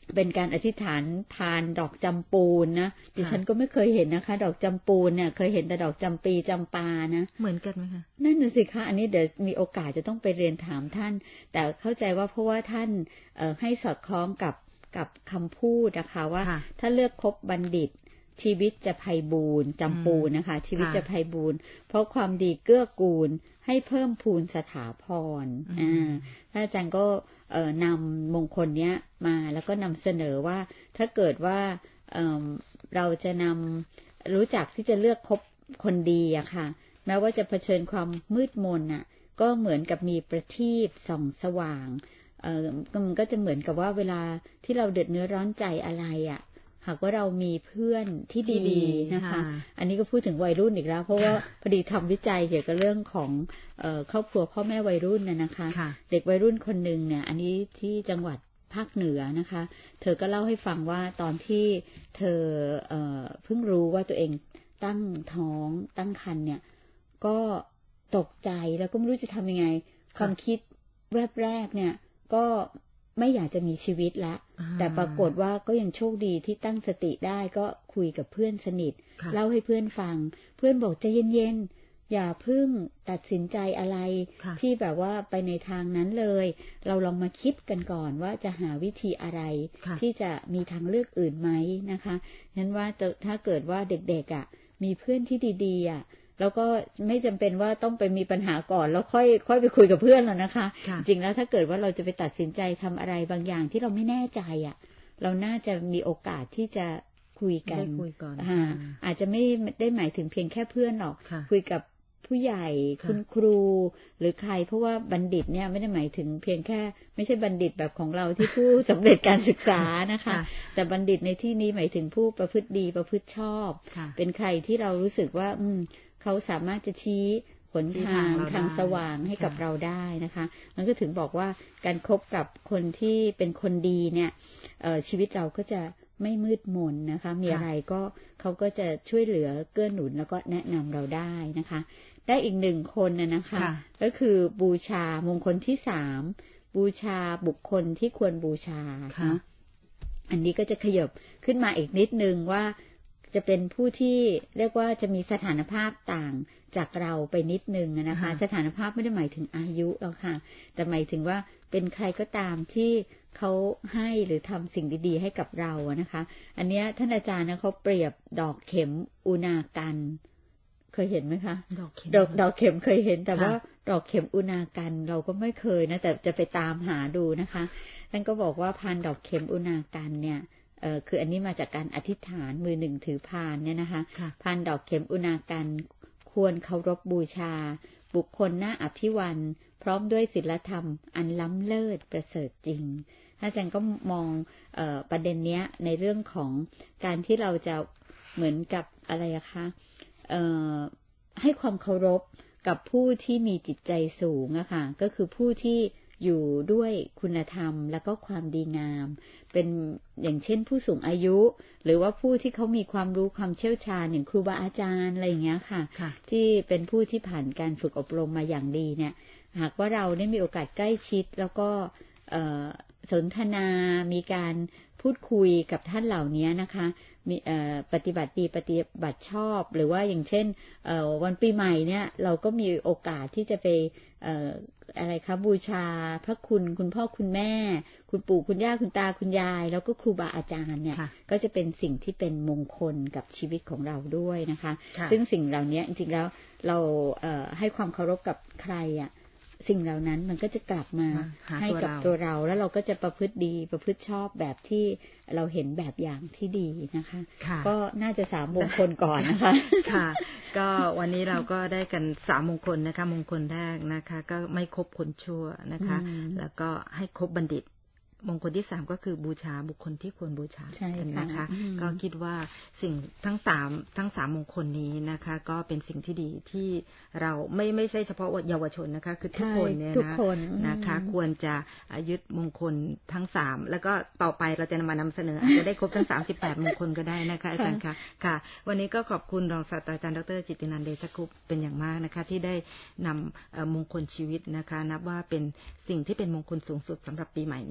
เป็นการอธิษฐานพานดอกจำปูนนะดิฉันก็ไม่เคยเห็นนะคะดอกจำปูนเนี่ยเคยเห็นแต่ดอกจำปีจำปานะเหมือนกันไหมคะนั่นน่ะสิคะอันนี้เดี๋ยวมีโอกาสจะต้องไปเรียนถามท่านแต่เข้าใจว่าเพราะว่าท่านเอ่อให้สอดคล้องกับกับคำพูดนะคะว่าถ้าเลือกคบบัณฑิตชีวิตจะไพบูรย์จำปูนนะคะชีวิตจะไพบูรย์เพราะความดีเกื้อกูลให้เพิ่มพูนสถาพรอ่าท่านอาจารย์ก็เอ่อนำมงคลเนี้ยมาแล้วก็นำเสนอว่าถ้าเกิดว่าเอ่อเราจะนำรู้จักที่จะเลือกคบคนดีอะค่ะแม้ว่าจะเผชิญความมืดมนน่ะก็เหมือนกับมีประทีปส่องสว่างเอ่อมันก็จะเหมือนกับว่าเวลาที่เราเดือดเนื้อร้อนใจอะไรอะหากว่าเรามีเพื่อนที่ดีๆนะคะอันนี้ก็พูดถึงวัยรุ่นอีกแล้วเพราะว่าพอดีทำวิจัยเกี่ยวกับเรื่องของเอ่อครอบครัวพ่อแม่วัยรุ่นน่ะนะคะเด็กวัยรุ่นคนนึงเนี่ยอันนี้ที่จังหวัดภาคเหนือนะคะเธอก็เล่าให้ฟังว่าตอนที่เธอเอ่อเพิ่งรู้ว่าตัวเองตั้งท้องตั้งครรภ์เนี่ยก็ตกใจแล้วก็ไม่รู้จะทำยังไงความคิดแวบแรกเนี่ยก็ไม่อยากจะมีชีวิตละแต่ปรากฏว่าก็ยังโชคดีที่ตั้งสติได้ก็คุยกับเพื่อนสนิทเล่าให้เพื่อนฟังเพื่อนบอกใจเย็นๆอย่าเพิ่งตัดสินใจอะไรที่แบบว่าไปในทางนั้นเลยเราลองมาคิดกันก่อนว่าจะหาวิธีอะไรที่จะมีทางเลือกอื่นไหมนะคะงั้นว่าถ้าเกิดว่าเด็กๆอ่ะมีเพื่อนที่ดีๆอ่ะแล้วก็ไม่จำเป็นว่าต้องไปมีปัญหาก่อนแล้วค่อยค่อยไปคุยกับเพื่อนแล้วนะคะจริงแล้วถ้าเกิดว่าเราจะไปตัดสินใจทำอะไรบางอย่างที่เราไม่แน่ใจอ่ะเราน่าจะมีโอกาสที่จะคุยกันอ่าอาจจะไม่ได้หมายถึงเพียงแค่เพื่อนหรอกคุยกับผู้ใหญ่คุณครูหรือใครเพราะว่าบัณฑิตเนี่ยไม่ได้หมายถึงเพียงแค่ไม่ใช่บัณฑิตแบบของเราที่ผู้สำเร็จการศึกษานะคะแต่บัณฑิตในที่นี้หมายถึงผู้ประพฤติดีประพฤติชอบเป็นใครที่เรารู้สึกว่าอืมเขาสามารถจะชี้หนทางทางสว่างให้กับเราได้นะคะมันก็ถึงบอกว่าการคบกับคนที่เป็นคนดีเนี่ยชีวิตเราก็จะไม่มืดมนนะคะมีอะไรก็เขาก็จะช่วยเหลือเกื้อหนุนแล้วก็แนะนำเราได้นะคะได้อีกหนึ่งคนนะนะคะก็คือบูชามงคลที่สามบูชาบุคคลที่ควรบูชาเนาะอันนี้ก็จะขยับขึ้นมาอีกนิดนึงว่าจะเป็นผู้ที่เรียกว่าจะมีสถานภาพต่างจากเราไปนิดนึงนะคะสถานภาพไม่ได้หมายถึงอายุหรอกค่ะแต่หมายถึงว่าเป็นใครก็ตามที่เขาให้หรือทำสิ่งดีๆให้กับเรานะคะอันนี้ท่านอาจารย์นะเขาเปรียบดอกเข็มอุณากันเคยเห็นไหมคะดอกเข็มดอกดอกเข็มเคยเห็นแต่ว่าดอกเข็มอุณากันเราก็ไม่เคยนะแต่จะไปตามหาดูนะคะท่านก็บอกว่าพานดอกเข็มอุณากันเนี่ยเอ่อคืออันนี้มาจากการอธิษฐานมือหนึ่งถือพานเนี่ยนะคะพานดอกเข็มอุณากันควรเคารพบูชาบุคคลน่าอภิวันพร้อมด้วยศีลธรรมอันล้ำเลิศประเสริฐจริงอาจารย์ก็มองเอ่อประเด็นเนี้ยในเรื่องของการที่เราจะเหมือนกับอะไรอะคะเอ่อให้ความเคารพกับผู้ที่มีจิตใจสูงอะค่ะก็คือผู้ที่อยู่ด้วยคุณธรรมแล้วก็ความดีงามเป็นอย่างเช่นผู้สูงอายุหรือว่าผู้ที่เขามีความรู้ความเชี่ยวชาญอย่างครูบาอาจารย์อะไรอย่างเงี้ยค่ะที่เป็นผู้ที่ผ่านการฝึกอบรมมาอย่างดีเนี่ยหากว่าเราได้มีโอกาสใกล้ชิดแล้วก็สนทนามีการพูดคุยกับท่านเหล่านี้นะคะมีปฏิบัติดีปฏิบัติชอบหรือว่าอย่างเช่นวันปีใหม่เนี่ยเราก็มีโอกาสที่จะไปอะไรคะบูชาพระคุณคุณพ่อคุณแม่คุณปู่คุณย่าคุณตาคุณยายแล้วก็ครูบาอาจารย์เนี่ยก็จะเป็นสิ่งที่เป็นมงคลกับชีวิตของเราด้วยนะคะซึ่งสิ่งเหล่านี้จริงๆแล้วเราให้ความเคารพกับใครอ่ะสิ่งเหล่านั้นมันก็จะกลับมาให้กับตัวเราแล้วเราก็จะประพฤติดีประพฤติชอบแบบที่เราเห็นแบบอย่างที่ดีนะคะก็น่าจะสามมงคลก่อนนะคะค่ะก็วันนี้เราก็ได้กันสามมงคลนะคะมงคลแรกนะคะก็ไม่คบคนชั่วนะคะแล้วก็ให้คบบัณฑิตมงคลที่สามก็คือบูชาบุคคลที่ควรบูชานะคะก็คิดว่าสิ่งทั้งสามทั้งสามมงคลนี้นะคะก็เป็นสิ่งที่ดีที่เราไม่ไม่ใช่เฉพาะเยาวชนนะคะคือทุกคนเนี่ยนะนะคะควรจะยึดมงคลทั้งสามแล้วก็ต่อไปเราจะมานำเสนออาจจะได้ครบทั้งสามสิบแปดมงคลก็ได้นะคะอาจารย์ค่ะค่ะวันนี้ก็ขอบคุณรองศาสตราจารย์ดร.จิตตินันท์เดชคุปเป็นอย่างมากนะคะที่ได้นำมงคลชีวิตนะคะนับว่าเป็นสิ่งที่เป็นมงคลสูงสุดสำหรับปีใหม่นี้ค่ะ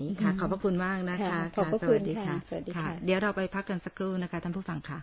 อบพระคุณมากนะคะขอบพระคุณค่ะสวัสดีค่ะเดี๋ยวเราไปพักกันสักครู่นะคะท่านผู้ฟังค่ะ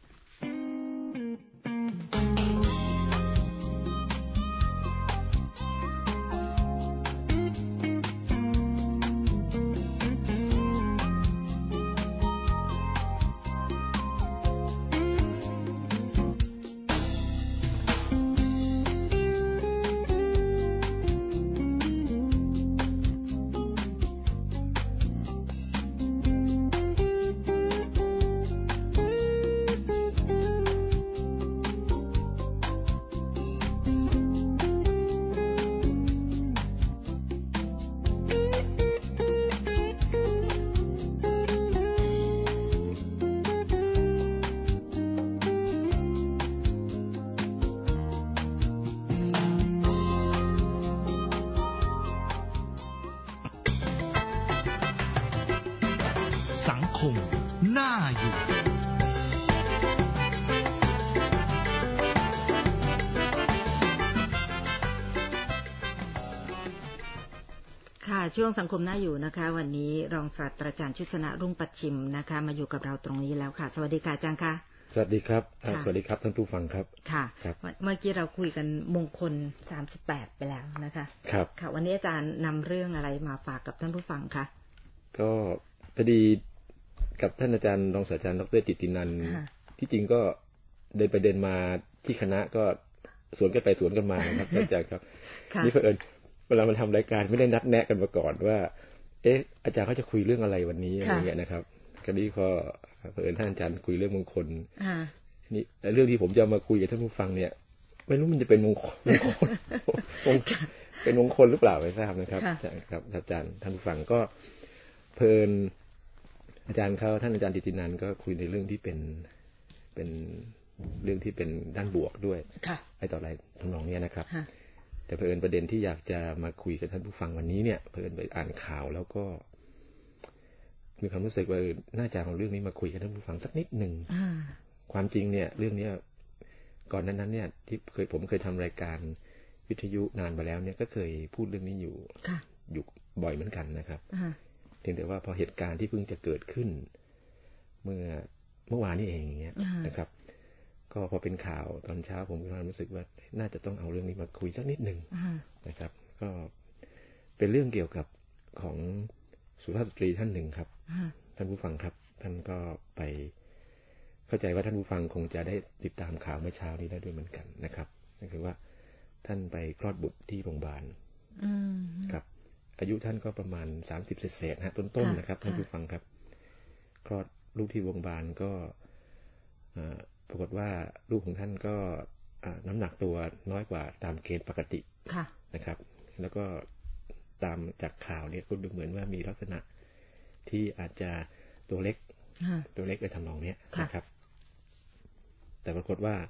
น่าอยู่ค่ะช่วงสังคมน่าอยู่นะคะวันนี้รองศาสตราจารย์ชุสนะรุ่งปัจฉิมนะคะมาอยู่กับเราตรงนี้แล้วค่ะสวัสดีค่ะอาจารย์ค่ะสวัสดีครับสวัสดีครับท่านผู้ฟังครับค่ะเมื่อกี้เราคุยกันมงคลสามสิบแปดไปแล้วนะคะครับค่ะวันนี้อาจารย์นำเรื่องอะไรมาฝากกับท่านผู้ฟังคะก็พอดีกับท่านอาจารย์รองศาสตราจารย์ดร.จิตตินันท์ที่จริงก็เดินไปเดินมาที่คณะก็สวนกันไปสวนกันมาครับอาจารย์ครับนี่เผอิญเวลามาทำรายการไม่ได้นัดแนะกันมาก่อนว่าเอ๊ะอาจารย์เขาจะคุยเรื่องอะไรวันนี้อะไรเงี้ยนะครับก็นี่ก็เผอิญท่านอาจารย์คุยเรื่องมงคลนี่เรื่องที่ผมจะมาคุยกับท่านผู้ฟังเนี่ยไม่รู้มันจะเป็นมงคลมงคลเป็นมงคลหรือเปล่าไม่ทราบนะครับครับอาจารย์ท่านผู้ฟังก็เพลินอาจารย์เขาท่านอาจารย์จิตตินันท์ก็คุยในเรื่องที่เป็นเป็นเรื่องที่เป็นด้านบวกด้วยไอ้ต่ออะไรทำนองนี้นะครับแต่เพลินประเด็นที่อยากจะมาคุยกับท่านผู้ฟังวันนี้เนี่ยเพลินไปอ่านข่าวแล้วก็มีความรู้สึกว่าน่าจะเอาเรื่องนี้มาคุยกับท่านผู้ฟังสักนิดหนึ่งความจริงเนี่ยเรื่องนี้ก่อนนั้นๆเนี่ยที่เคยผมเคยทำรายการวิทยุนานมาแล้วเนี่ยก็เคยพูดเรื่องนี้อยู่อยู่บ่อยเหมือนกันนะครับเพียงแต่ว่าพอเหตุการณ์ที่เพิ่งจะเกิดขึ้นเมื่อเมื่อวานนี้เองอย่างเงี้ยนะครับก็พอเป็นข่าวตอนเช้าผมก็รู้สึกว่าน่าจะต้องเอาเรื่องนี้มาคุยสักนิดหนึ่งนะครับก็เป็นเรื่องเกี่ยวกับของสุภาพสตรีท่านหนึ่งครับท่านผู้ฟังครับท่านก็ไปเข้าใจว่าท่านผู้ฟังคงจะได้ติดตามข่าวเมื่อเช้านี้ได้ด้วยเหมือนกันนะครับก็คือว่าท่านไปคลอดบุตรที่โรงพยาบาลครับอายุท่านก็ประมาณสามสิบเศษๆฮะต้นๆนะครับท่านผู้ฟังครับคลอดลูกที่โรงพยาบาลก็ปรากฏว่าลูกของท่านก็น้ำหนักตัวน้อยกว่าตามเกณฑ์ปกตินะครับแล้วก็ตามจากข่าวเนี่ยก็ดูเหมือนว่ามีลักษณะที่อาจจะตัวเล็กตัวเล็กในทำนองนี้นะครับแต่ปรากฏว่า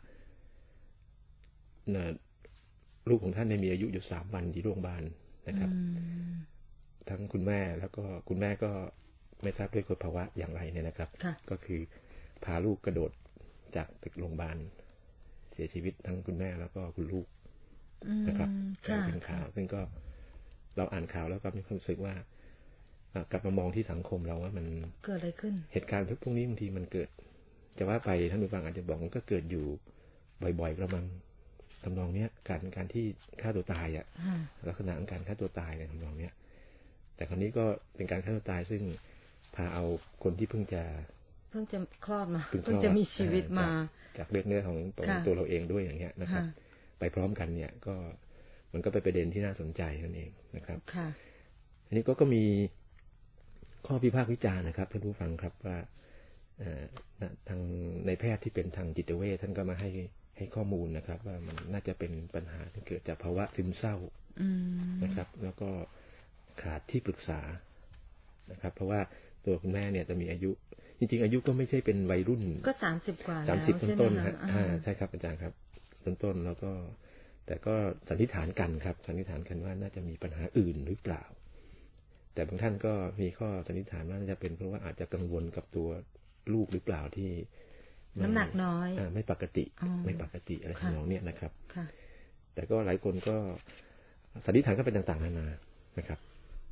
ลูกของท่านเนี่ยมีอายุอยู่สามวันที่โรงพยาบาลนะครับทั้งคุณแม่แล้วก็คุณแม่ก็ไม่ทราบด้วยภาวะอย่างไรเนี่ยนะครับก็คือพาลูกกระโดดจากตึกโรงพยาบาลเสียชีวิตทั้งคุณแม่แล้วก็คุณลูกนะครับเป็นข่าวซึ่งก็เราอ่านข่าวแล้วก็มีความรู้สึกว่ากลับมามองที่สังคมเราว่ามันเกิดอะไรขึ้นเหตุการณ์พวกนี้บางทีมันเกิดจะว่าไปท่านผู้ฟังอาจจะบอกมันก็เกิดอยู่บ่อยๆประมาณทำนองเนี้ยการการที่ฆ่าตัวตายอ่ะลักษณะของการฆ่าตัวตายในทำนองเนี้ยแต่คราวนี้ก็เป็นการฆ่าตัวตายซึ่งพาเอาคนที่เพิ่งจะเพิ่งจะคลอดมาเพิ่งจะมีชีวิตมาจากเลือดเนื้อของตัวตัวเราเองด้วยอย่างเงี้ยนะครับไปพร้อมกันเนี่ยก็มันก็เป็นประเด็นที่น่าสนใจนั่นเองนะครับอันนี้ก็ก็มีข้อพิพากษ์วิจารณ์นะครับท่านผู้ฟังครับว่าทางในแพทย์ที่เป็นทางจิตเวชท่านก็มาให้ให้ข้อมูลนะครับว่ามันน่าจะเป็นปัญหาที่เกิดจากภาวะซึมเศร้านะครับแล้วก็ขาดที่ปรึกษานะครับเพราะว่าตัวคุณแม่เนี่ยจะมีอายุจริงๆอายุก็ไม่ใช่เป็นวัยรุ่นก็สามสิบกว่าแล้วสามสิบต้นๆฮะใช่ครับอาจารย์ครับต้นๆแล้วก็แต่ก็สันนิษฐานกันครับสันนิษฐานกันว่าน่าจะมีปัญหาอื่นหรือเปล่าแต่บางท่านก็มีข้อสันนิษฐานว่าน่าจะเป็นเพราะว่าอาจจะกังวลกับตัวลูกหรือเปล่าที่น้ำหนักน้อยไม่ปกติไม่ปกติอะไรทำนองนี้นะครับแต่ก็หลายคนก็สันนิษฐานก็เป็นต่างๆนานานะครับ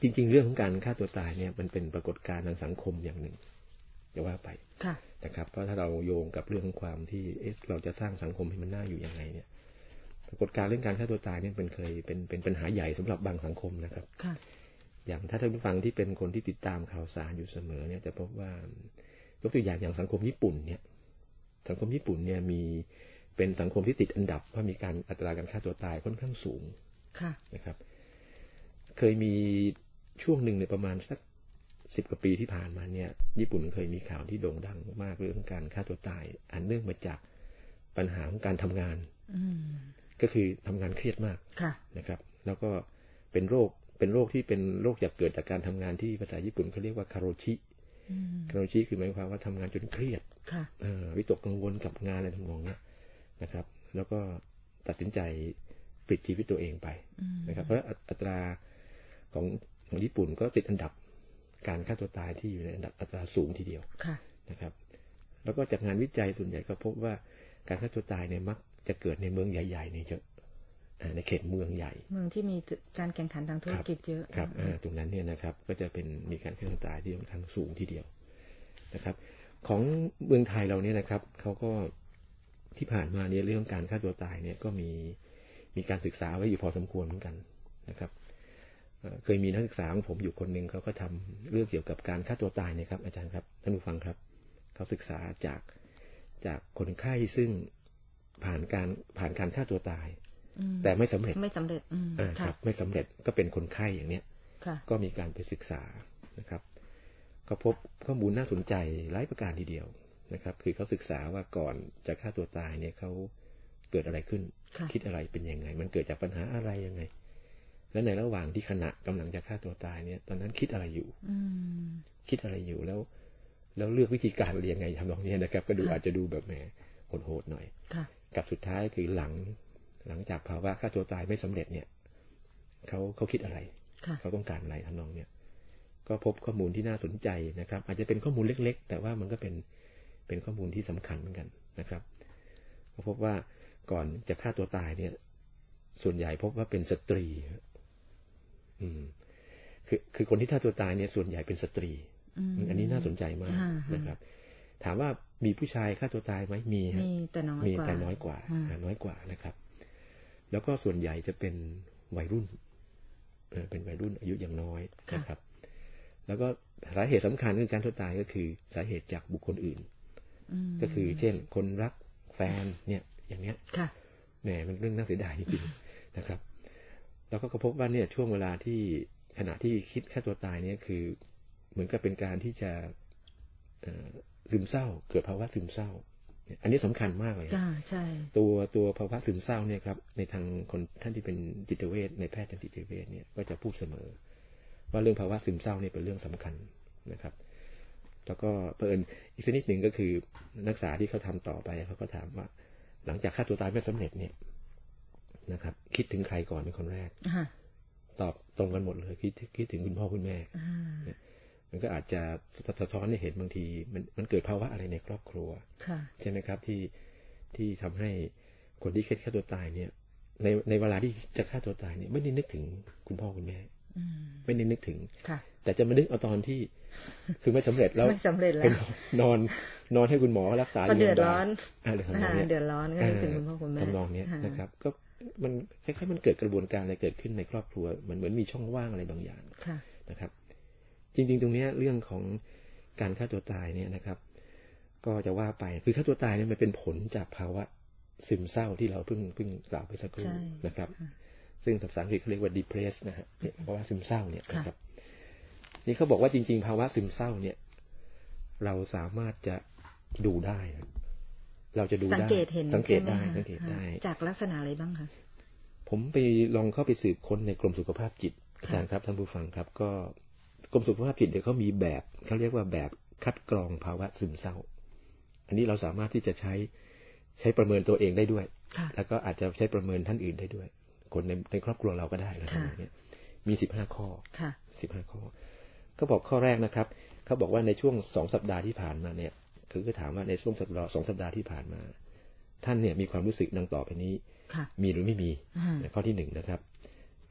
จริงๆเรื่องของการฆ่าตัวตายเนี่ยมันเป็นปรากฏการณ์ทางสังคมอย่างหนึ่งจะว่าไปนะครับเพราะถ้าเราโยงกับเรื่องของความที่เอ๊ะเราจะสร้างสังคมให้มันน่าอยู่ยังไงเนี่ยปรากฏการณ์เรื่องการฆ่าตัวตายเนี่ยเป็นเคยเป็นเป็นปัญหาใหญ่สำหรับบางสังคมนะครับอย่างถ้าท่านผู้ฟังที่เป็นคนที่ติดตามข่าวสารอยู่เสมอเนี่ยจะพบว่ายกตัวอย่างอย่างสังคมญี่ปุ่นเนี่ยสังคมญี่ปุ่นเนี่ยมีเป็นสังคมที่ติดอันดับว่ามีการอัตราการฆ่าตัวตายค่อนข้างสูงนะครับเคยมีช่วงหนึ่งในประมาณสักสิบกว่าปีที่ผ่านมาเนี่ยญี่ปุ่นเคยมีข่าวที่โด่งดังมากเรื่องการฆ่าตัวตายอันเนื่องมาจากปัญหาของการทำงานก็คือทำงานเครียดมากนะครับแล้วก็เป็นโรคเป็นโรคที่เป็นโรคจากเกิดจากการทำงานที่ภาษาญี่ปุ่นเขาเรียกว่าคาโรชิคาโรชิคือหมายความว่าทำงานจนเครียดวิตกกังวลกับงานอะไรทั้งหมดเนี่ยนะครับแล้วก็ตัดสินใจปลิดชีวิตตัวเองไปนะครับเพราะอัตราของของญี่ปุ่นก็ติดอันดับการฆ่าตัวตายที่อยู่ในอันดับอัตราสูงทีเดียวนะครับแล้วก็จากงานวิจัยส่วนใหญ่ก็พบว่าการฆ่าตัวตายเนี่ยมักจะเกิดในเมืองใหญ่ๆนี่เยอะในเขตเมืองใหญ่เมืองที่มีการแข่งขันทางธุรกิจเยอะครับตรงนั้นเนี่ยนะครับก็จะเป็นมีการฆ่าตัวตายที่ค่อนข้างสูงทีเดียวนะครับของเมืองไทยเราเนี่ยนะครับเขาก็ที่ผ่านมาเนี่ยเรื่องการฆ่าตัวตายเนี่ยก็มีมีการศึกษาไว้อยู่พอสมควรเหมือนกันนะครับเคยมีนักศึกษาของผมอยู่คนหนึ่งเขาก็ทำเรื่องเกี่ยวกับการฆ่าตัวตายนะครับอาจารย์ครับท่านผู้ฟังครับเขาศึกษาจากจากคนไข้ซึ่งผ่านการผ่านการฆ่าตัวตายแต่ไม่สำเร็จไม่สำเร็จอ่าครับไม่สำเร็จก็เป็นคนไข้อย่างเนี้ยก็มีการไปศึกษานะครับก็พบข้อมูลน่าสนใจหลายประการทีเดียวนะครับคือเขาศึกษาว่าก่อนจะฆ่าตัวตายเนี่ยเขาเกิดอะไรขึ้นคิดอะไรเป็นยังไงมันเกิดจากปัญหาอะไรยังไงและในระหว่างที่ขณะกำลังจะฆ่าตัวตายเนี่ยตอนนั้นคิดอะไรอยู่คิดอะไรอยู่แล้วแล้วเลือกวิธีการเรียงไงทำตรงนี้นะครับก็ดูอาจจะดูแบบแหมโหดๆหน่อยกับสุดท้ายคือหลังหลังจากภาวะฆ่าตัวตายไม่สำเร็จเนี่ยเขาเขาคิดอะไรเขาต้องการอะไรทำนองเนี้ยก็พบข้อมูลที่น่าสนใจนะครับอาจจะเป็นข้อมูลเล็กๆแต่ว่ามันก็เป็นเป็นข้อมูลที่สำคัญเหมือนกันนะครับก็พบว่าก่อนจะฆ่าตัวตายเนี่ยส่วนใหญ่พบว่าเป็นสตรีอืมคือคือคนที่ฆ่าตัวตายเนี่ยส่วนใหญ่เป็นสตรีอันนี้น่าสนใจมากนะครับถามว่ามีผู้ชายฆ่าตัวตายไหมมีมีแต่น้อยมีแต่น้อยกว่าน้อยกว่านะครับแล้วก็ส่วนใหญ่จะเป็นวัยรุ่นเป็นวัยรุ่นอายุยังน้อยนะครับแล้วก็สาเหตุสำคัญของการฆ่าตัวตายก็คือสาเหตุจากบุคคลอื่นก็คือเช่นคนรักแฟนเนี่ยอย่างเนี้ยแหมมันเรื่องน่าเสียดายจริงๆนะครับแล้วก็พบว่าเนี่ยช่วงเวลาที่ขณะที่คิดฆ่าตัวตายเนี่ยคือเหมือนกับเป็นการที่จะซึมเศร้าเกิดภาวะซึมเศร้าอันนี้สำคัญมากเลยใช่ตัวตัวภาวะซึมเศร้าเนี่ยครับในทางคนท่านที่เป็นจิตเวชในแพทย์ทางจิตเวชเนี่ยก็จะพูดเสมอว่าเรื่องภาวะซึมเศร้าเนี่ยเป็นเรื่องสำคัญนะครับแล้วก็เพิ่มอีกชนิดหนึ่งก็คือนักศึกษาที่เขาทำต่อไปเขาก็ถามว่าหลังจากฆ่าตัวตายไม่สำเร็จเนี่ยนะครับคิดถึงใครก่อนเป็นคนแรกตอบตรงกันหมดเลยคิดคิดถึงคุณพ่อคุณแม่มันก็อาจจะสะท้อนให้เห็นบางทีมันมันเกิดภาวะอะไรในครอบครัวใช่ไหมครับที่ที่ทำให้คนที่คิดฆ่าตัวตายเนี่ยในในเวลาที่จะฆ่าตัวตายเนี่ยไม่ได้นึกถึงคุณพ่อคุณแม่ไม่ได้นึกถึงแต่จะมานึกเอาตอนที่คือไม่สำเร็จแล้วไม่สำเร็จแล้วนอนนอนให้คุณหมอรักษาอยู่เดือดร้อนเดือดร้อนเดือดร้อนก็นึกถึงคุณพ่อคุณแม่ทำนองนี้นะครับก็มันคล้ายๆมันเกิดกระบวนการอะไรเกิดขึ้นในครอบครัวมันเหมือนมีช่องว่างอะไรบางอย่างนะครับจริงๆตรงนี้เรื่องของการฆ่าตัวตายเนี่ยนะครับก็จะว่าไปคือฆ่าตัวตายเนี่ยมันเป็นผลจากภาวะซึมเศร้าที่เราเพิ่งเพิ่งกล่าวไปสักครู่นะครับซึ่งภาษาอังกฤษเขาเรียกว่า depressed นะฮะภาวะซึมเศร้าเนี่ยนะครับนี่เขาบอกว่าจริงๆภาวะซึมเศร้าเนี่ยเราสามารถจะดูได้เราจะดูได้สังเกตเห็นสังเกตได้สังเกตได้จากลักษณะอะไรบ้างคะผมไปลองเข้าไปสืบค้นในกรมสุขภาพจิตอาจารย์ครับท่านผู้ฟังครับก็กรมสุขภาพจิตเนี่ยเขามีแบบเขาเรียกว่าแบบคัดกรองภาวะซึมเศร้าอันนี้เราสามารถที่จะใช้ใช้ประเมินตัวเองได้ด้วยแล้วก็อาจจะใช้ประเมินท่านอื่นได้ด้วยคนในในครอบครัวเราก็ได้นะครับเนี่ยมีสิบห้าข้อสิบห้าข้อก็บอกข้อแรกนะครับเขาบอกว่าในช่วงสองสัปดาห์ที่ผ่านมาเนี่ยคือก็ถามว่าในช่วงสัปดาห์สองสัปดาห์ที่ผ่านมาท่านเนี่ยมีความรู้สึกดังต่อไปนี้มีหรือไม่มีข้อที่หนึ่งนะครับ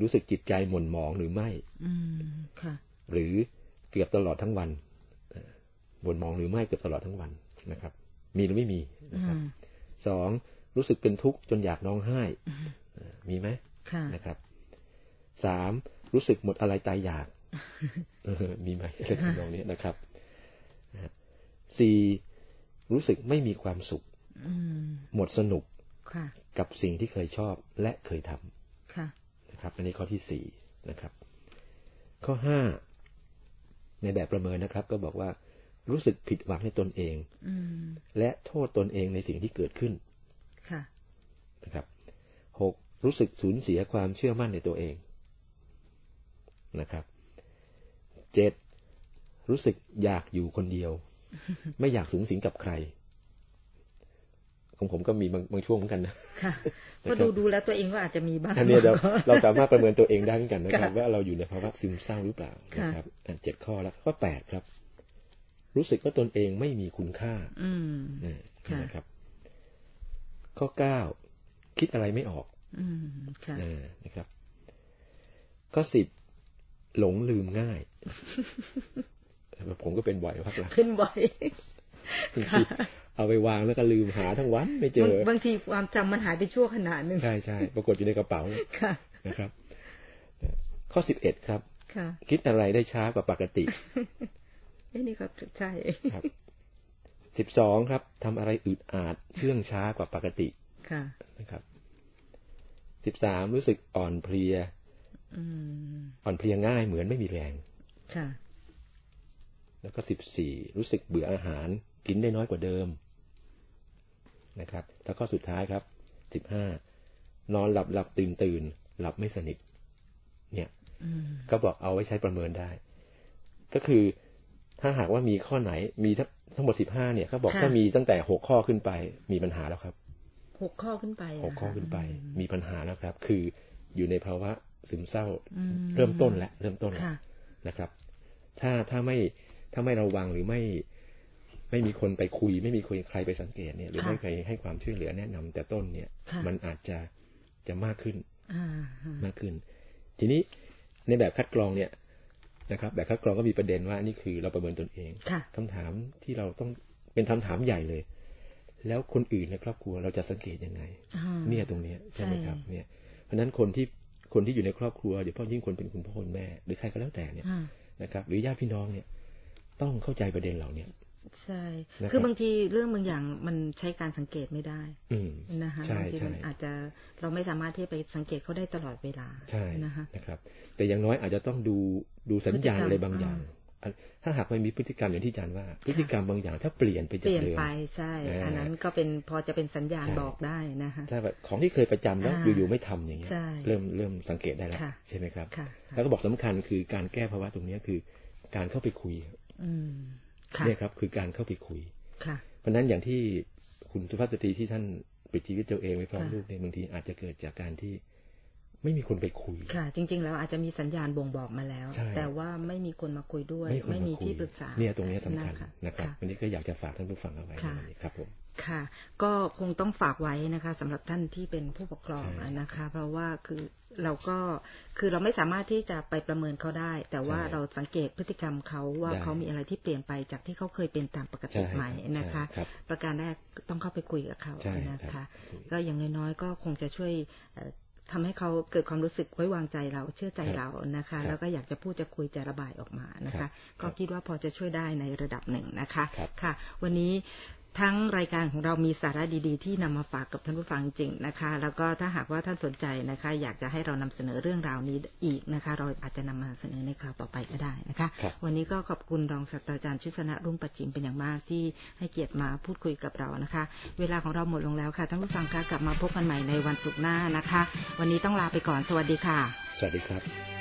รู้สึกจิตใจหม่นหมองหรือไม่อืมค่ะหรือเกือบตลอดทั้งวันหม่นหมองหรือไม่เกือบตลอดทั้งวันนะครับมีหรือไม่มีนะครับสองรู้สึกเป็นทุกข์จนอยากร้องไห้มีไหมนะครับสามรู้สึกหมดอะไรตายอยากมีไหมอะไรทำนองนี้นะครับสี่รู้สึกไม่มีความสุขหมดสนุกกับสิ่งที่เคยชอบและเคยทำนะครับอันนี้ข้อที่สี่นะครับข้อห้าในแบบประเมินนะครับก็บอกว่ารู้สึกผิดหวังในตนเองและโทษตนเองในสิ่งที่เกิดขึ้นนะครับหกรู้สึกสูญเสียความเชื่อมั่นในตัวเองนะครับเจ็ดรู้สึกอยากอยู่คนเดียว ไม่อยากสูงสิงกับใครของผมก็มีบางบางช่วงเหมือนกันนะค่ะก็ดูดูแล้วตัวเองก็อาจจะมีบ้างอันนี้เราเราสามารถประเมินตัวเองได้เหมือนกันนะครับว่าเราอยู่ในภาวะซึมเศร้าหรือเปล่านะครับอันเจ็ดข้อแล้วข้อแปดครับรู้สึกว่าตนเองไม่มีคุณค่าอืมนะครับข้อเก้าคิดอะไรไม่ออกอืมค่ะนะครับข้อสิบหลงลืมง่ายผมก็เป็นบ่อยพักหลังขึ้นบ่อยเอาไปวางแล้วก็ลืมหาทั้งวันไม่เจอบางทีความจำมันหายไปชั่วขณะนึงใช่ใช่ปรากฏอยู่ในกระเป๋านะครับข้อสิบเอ็ดครับคิดอะไรได้ช้ากว่าปกติเอ้นี่ก็ใช่ครับสิบสองครับทำอะไรอึดอัดเชื่องช้ากว่าปกตินะครับสิบสามรู้สึกอ่อนเพลียอ่อนเพลียง่ายเหมือนไม่มีแรงแล้วก็สิบสี่รู้สึกเบื่ออาหารกินได้น้อยกว่าเดิมนะครับแล้วก็สุดท้ายครับสิบห้านอนหลับหลับตื่นตื่นหลับไม่สนิทเนี่ยก็บอกเอาไว้ใช้ประเมินได้ก็คือถ้าหากว่ามีข้อไหนมีทั้งหมดสิบห้าเนี่ยเขาบอกถ้ามีตั้งแต่หกข้อขึ้นไปมีปัญหาแล้วครับหกข้อขึ้นไปหกข้อขึ้นไปมีปัญหาแล้วครับคืออยู่ในภาวะซึมเศร้าเริ่มต้นแล้วเริ่มต้นแล้วนะครับถ้าถ้าไม่ถ้าไม่ระวังหรือไม่ไม่มีคนไปคุยไม่มีใครไปสังเกตเนี่ยหรือไม่ใครให้ความช่วยเหลือแนะนำแต่ต้นเนี่ยมันอาจจะจะมากขึ้นมากขึ้นทีนี้ในแบบคัดกรองเนี่ยนะครับแบบคัดกรองก็มีประเด็นว่านี่คือเราประเมินตนเองคำถามที่เราต้องเป็นคำถามใหญ่เลยแล้วคนอื่นในครอบครัวเราจะสังเกตยังไงเนี่ยตรงนี้ใช่ไหมครับเนี่ยเพราะฉะนั้นคนที่คนที่อยู่ในครอบครัวโดยเฉพาะยิ่งคนเป็นคุณพ่อคุณแม่หรือใครก็แล้วแต่เนี่ยนะครับหรือญาติพี่น้องเนี่ยต้องเข้าใจประเด็นเหล่านี้ใช่คือบางทีเรื่องบางอย่างมันใช้การสังเกตไม่ได้นะคะบางทีมันอาจจะเราไม่สามารถที่ไปสังเกตเขาได้ตลอดเวลาใช่นะครับแต่อย่างน้อยอาจจะต้องดูดูสัญญาณอะไรบางอย่างถ้าหากไม่มีพฤติกรรมอย่างที่อาจารย์ว่าพฤติกรรมบางอย่างถ้าเปลี่ยนไปจากเดิมเปลี่ยนไปใช่อันนั้นก็เป็นพอจะเป็นสัญญาณบอกได้นะคะถ้าแบบของที่เคยประจำแล้วอยู่ๆไม่ทำอย่างเงี้ยเริ่มเริ่มสังเกตได้แล้วใช่ไหมครับแล้วก็บอกสำคัญคือการแก้ภาวะตรงนี้คือการเข้าไปคุยเนี่ยครับคือการเข้าไปคุยเพราะนั้นอย่างที่คุณสุภาพสตรีที่ท่านปิดชีวิตตัวเองไว้พร้อมลูกเนี่ยบางทีอาจจะเกิดจากการที่ไม่มีคนไปคุยค่ะจริงๆแล้วอาจจะมีสัญญาณบ่งบอกมาแล้วแต่ว่าไม่มีคนมาคุยด้วยไม่มีที่ปรึกษาเนี่ยตรงนี้สำคัญนะครับวันนี้ก็อยากจะฝากท่านผู้ฟังเอาไว้ครับผมค่ะก็คงต้องฝากไว้นะคะสำหรับท่านที่เป็นผู้ปกครองนะคะเพราะว่าคือเราก็คือเราไม่สามารถที่จะไปประเมินเขาได้แต่ว่าเราสังเกตพฤติกรรมเขาว่าเขามีอะไรที่เปลี่ยนไปจากที่เขาเคยเป็นตามปกติไหมนะคะประการแรกต้องเข้าไปคุยกับเขานะคะก็อย่างน้อยๆก็คงจะช่วยทำให้เขาเกิดความรู้สึกไว้วางใจเราเชื่อใจเรานะคะแล้วก็อยากจะพูดจะคุยจะระบายออกมานะคะก็คิดว่าพอจะช่วยได้ในระดับหนึ่งนะคะค่ะวันนี้ทั้งรายการของเรามีสาระดีๆที่นำมาฝากกับท่านผู้ฟังจริงนะคะแล้วก็ถ้าหากว่าท่านสนใจนะคะอยากจะให้เรานำเสนอเรื่องราวนี้อีกนะคะเราอาจจะนำมาเสนอในคราวต่อไปก็ได้นะคะวันนี้ก็ขอบคุณรองศาสตราจารย์ชุสนะรุ่งประจิมเป็นอย่างมากที่ให้เกียรติมาพูดคุยกับเรานะคะเวลาของเราหมดลงแล้วค่ะท่านผู้ฟังคะกลับมาพบกันใหม่ในวันศุกร์หน้านะคะวันนี้ต้องลาไปก่อนสวัสดีค่ะสวัสดีครับ